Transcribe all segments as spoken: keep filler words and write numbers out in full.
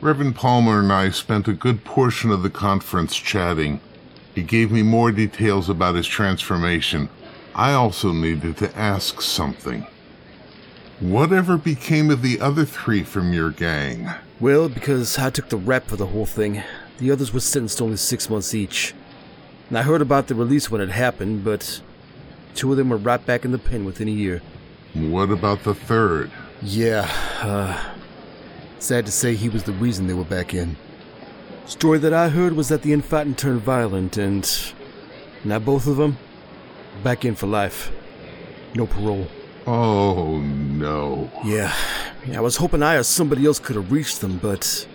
Reverend Palmer and I spent a good portion of the conference chatting. He gave me more details about his transformation. I also needed to ask something. Whatever became of the other three from your gang? Well, because I took the rap for the whole thing, the others were sentenced to only six months each. And I heard about the release when it happened, but two of them were right back in the pen within a year. What about the third? Yeah, uh... sad to say he was the reason they were back in. Story that I heard was that the infighting turned violent, and now both of them back in for life. No parole. Oh, no. Yeah, yeah I was hoping I or somebody else could have reached them, but...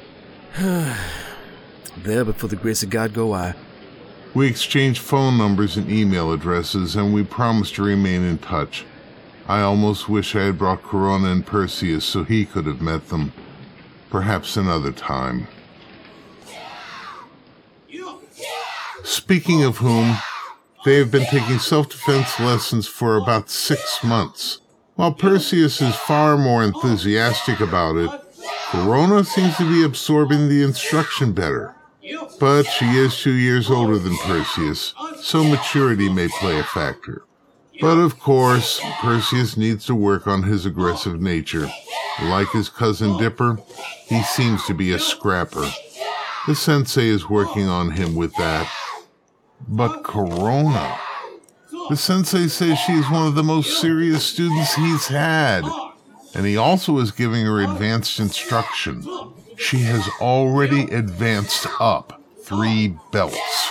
there, but for the grace of God go I. We exchanged phone numbers and email addresses, and we promised to remain in touch. I almost wish I had brought Corona and Perseus so he could have met them. Perhaps another time. Speaking of whom, they have been taking self-defense lessons for about six months. While Perseus is far more enthusiastic about it, Corona seems to be absorbing the instruction better. But she is two years older than Perseus, so maturity may play a factor. But of course, Perseus needs to work on his aggressive nature. Like his cousin Dipper, he seems to be a scrapper. The sensei is working on him with that. But Corona... The sensei says she is one of the most serious students he's had. And he also is giving her advanced instruction. She has already advanced up three belts.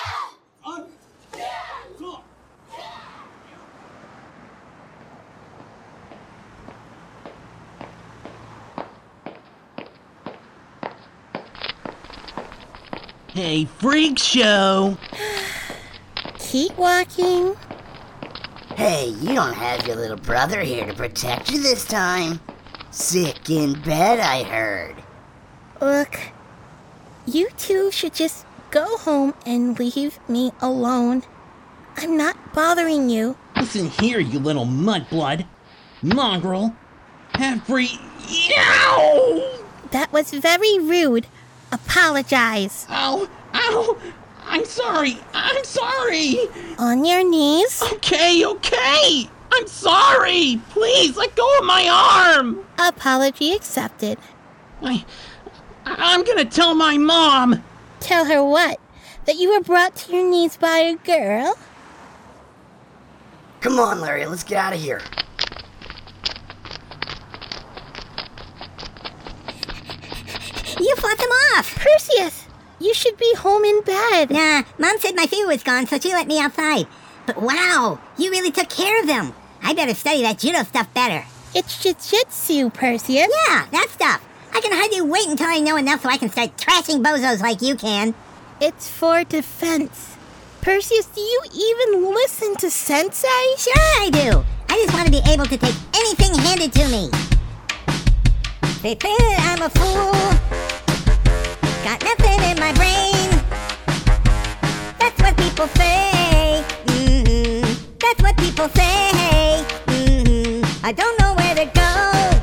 Hey, freak show! Keep walking. Hey, you don't have your little brother here to protect you this time. Sick in bed, I heard. Look, you two should just go home and leave me alone. I'm not bothering you. Listen here, you little mudblood. Mongrel. Half-breed. Yow! That was very rude. Apologize. Ow! Ow! I'm sorry! I'm sorry! On your knees. Okay, okay! I'm sorry! Please, let go of my arm! Apology accepted. I... I'm gonna tell my mom! Tell her what? That you were brought to your knees by a girl? Come on, Larry, let's get out of here. You fought them off! Perseus, you should be home in bed. Nah, Mom said my fever was gone, so she let me outside. But wow, you really took care of them. I better study that judo stuff better. It's jiu-jitsu, Perseus. Yeah, that stuff. I can hardly wait until I know enough so I can start trashing bozos like you can. It's for defense. Perseus, do you even listen to Sensei? Sure I do. I just want to be able to take anything handed to me. They say that I'm a fool. Got nothing in my brain. That's what people say. Mm-hmm. That's what people say. Mm-hmm. I don't know where to go.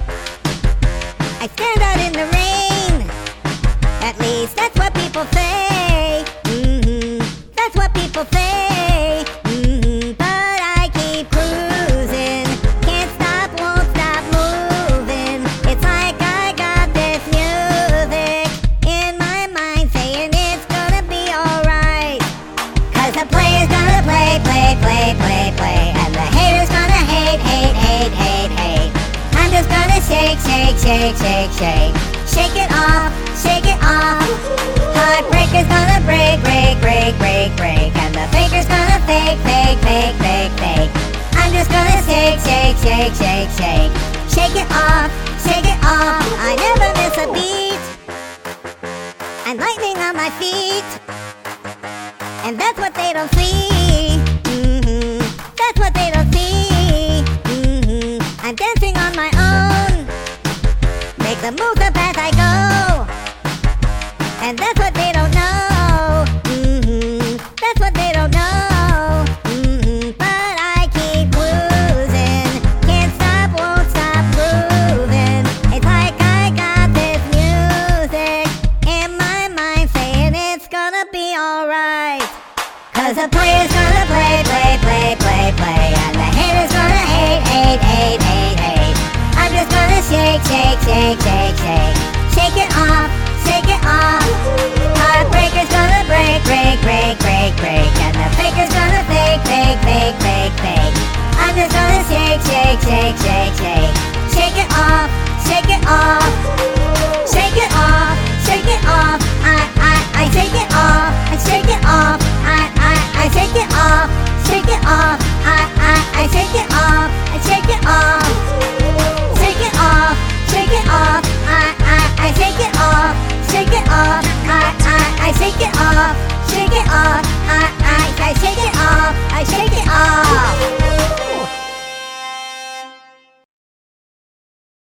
I stand out in the rain. At least that's what people say. Mm-hmm. That's what people say. Mm-hmm. But I keep cruising. Can't stop, won't stop moving. It's like I got this music in my mind saying it's gonna be alright. Cause the player's gonna play, play, play, play, play. And the hater's gonna hate, hate, hate, hate, hate. I'm just gonna shake, shake, shake, shake, shake. Shake it off, shake it off. Heartbreaker's gonna break, break, break, break, break. And the faker's gonna fake, fake, fake, fake, fake. I'm just gonna shake, shake, shake, shake, shake. Shake it off, shake it off. I never miss a beat. I'm lightning on my feet. And that's what they don't see. Mm-hmm. That's what they don't see. Mm-hmm. I'm dancing on my own. Make the moves up as I go. And that's what they don't know. Mm-hmm. That's what they don't know. Mm-hmm. But I keep cruising. Can't stop, won't stop moving. It's like I got this music shake, shake, shake. Shake it off, shake it off. Heartbreaker's gonna break, break, break, break, break. And the faker's gonna fake, fake, fake, fake, fake. I'm just gonna shake, shake, shake, shake, shake. Shake it off, shake it off. Shake it off, shake it off. I, I, I shake it off, I shake it off. I, I, I shake it off, shake it off. I, I, I shake it off, I shake it off. Shake it off, shake it off. I, I, I shake it off, shake it off. I, I, I shake it off.